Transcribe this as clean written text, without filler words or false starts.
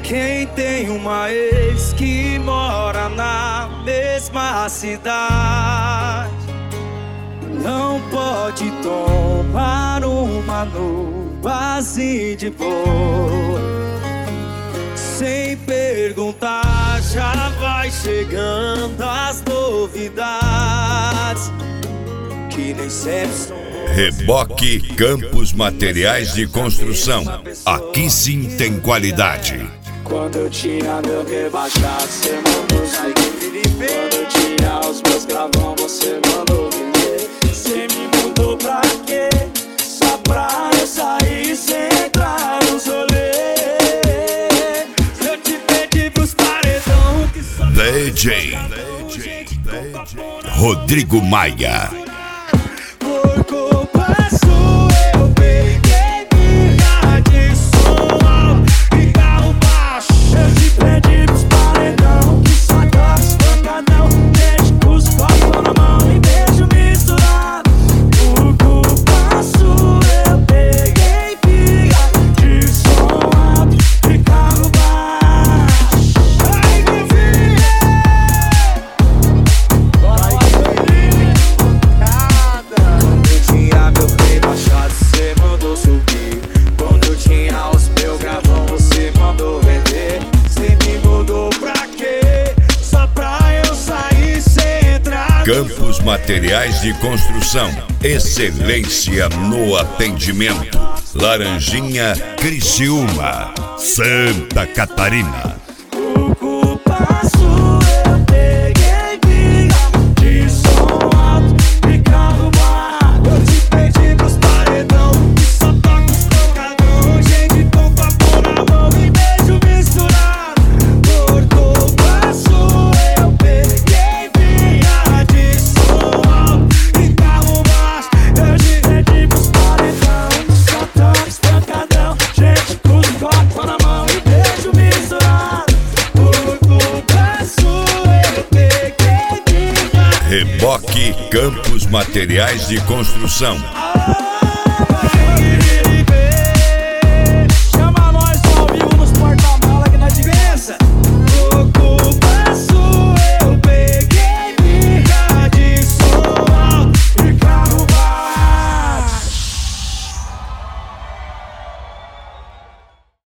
Quem tem uma ex que mora na mesma cidade não pode tomar uma no base de boa. Sem perguntar já vai chegando as novidades que nem sempre são. Reboque Campos Materiais de Construção. Aqui sim tem qualidade. Quando eu tinha meu rebaixado, você mandou sair. Quando eu tinha os meus gravão, você mandou vender. Você me mudou pra quê? Só pra eu sair sem entrar nos rolês. Eu te pedi pros paredão que só DJ Rodrigo Maia. por culpa sua eu peguei birra de som alto e carro baixo. Eu te pedi pros paredão que só toca pancadão. Deixa os copos na mão e beijo misturado. Por culpa sua eu peguei birra de som alto e carro baixo. Ai, meu filho! Quando eu tinha meu play baixado, você mandou subir. Quando eu tinha os meus gravão, você mandou vender. Você me mudou pra quê? Só pra eu sair sem entrar. Campos Materiais de Construção. Excelência no atendimento. Laranjinha, Criciúma, Santa Catarina. Por culpa sua eu peguei birra de som alto e carro baixo. Eu te pedi pros paredão que só toca os pancadão. Gente com papo na mão e beijo misturado. Por culpa sua eu peguei birra de som alto e carro baixo. Eu te pedi pros paredão que só toca os pancadão. Gente com os copos na mão e beijo misturado. Por culpa sua eu peguei birra. Reboque Campos Materiais de Construção.